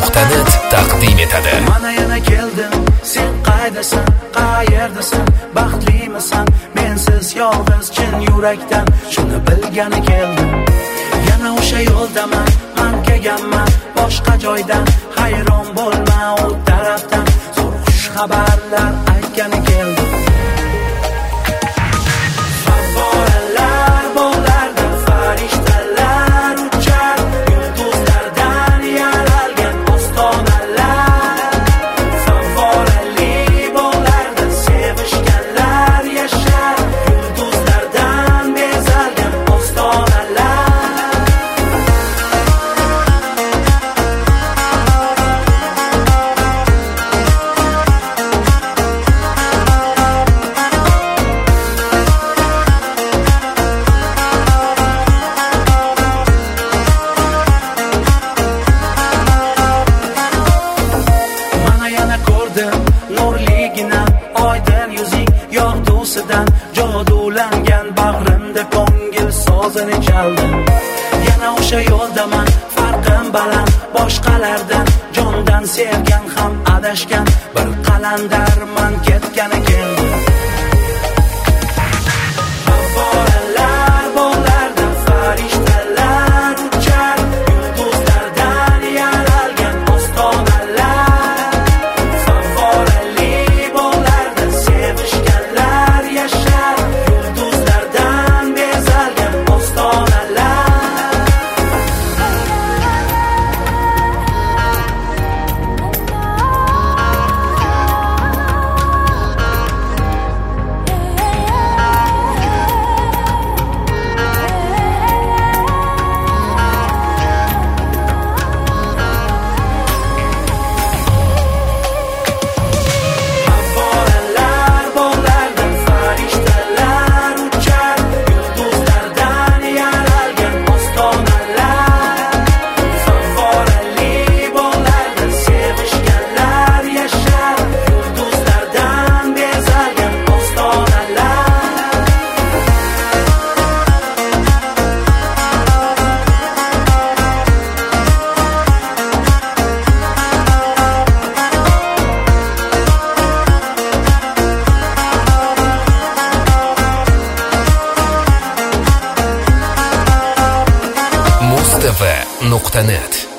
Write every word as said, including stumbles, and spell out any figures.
nuqta net taqdim etadi. Mana yana keldim, sen qaydasan, qayerdasan, baxtlimisan, mensiz yolg'iz chin yurakdan shuni bilgani keldim. Yana o'sha yo'ldaman, man kelganman boshqa joydan, hayron bo'lma u tarafdan, zo'r xush xabarlar aytgani keldim. Favvoralar bog'larda farishtalar uchar, yulduzlardan yaralgan ostonalar. Favvorali bog'larda sevishganlar yashar, yulduzlardan bezalgan ostonalar. Nurligina oydin yuzing yog'dusidan jodulangan bag'rimda ko'ngil sozini chaldim. Yana o'sha yo'ldaman, farqim baland boshqalardan, jondan sevgan ham adashgan bir qalandarman ketgani keldi. Favvoralar bog'larda farishtalar uchar, yulduzlardan yaralgan ostonalar. Favvorali bog'larda sevishganlar yashar, yulduzlardan bezalgan ostonalar. Favvoralar bog'larda farishtalar uchar, yulduzlardan yaralgan ostonalar. Favvorali bog'larda sevishganlar yashar, yulduzlardan bezalgan ostonalar. mustv nuqta net